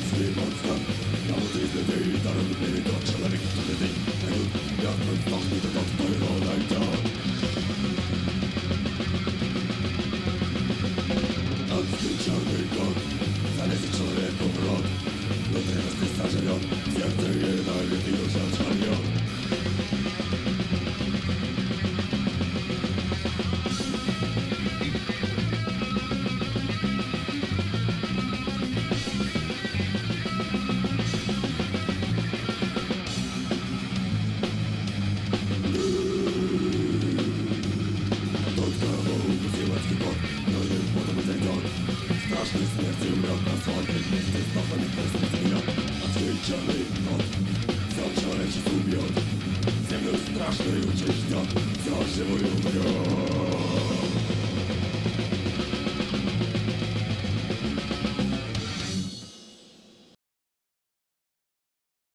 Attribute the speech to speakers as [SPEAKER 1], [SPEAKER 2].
[SPEAKER 1] Swój monster, ja mu ty zbyty i darem byli to człowiek, który ty jak mój wstążny to to twojego najta. Odskryciony kot, zależy człowieku wrot. Do teraz ty starzenion, serce je najlepiej już zaczanion. Straszny śmierci mrok na słodkie miejsce stopem i perspektywa. Odkryciony kot, zaciorę ci zgubion. Ze mną straszny uciecznia, zażyłują go.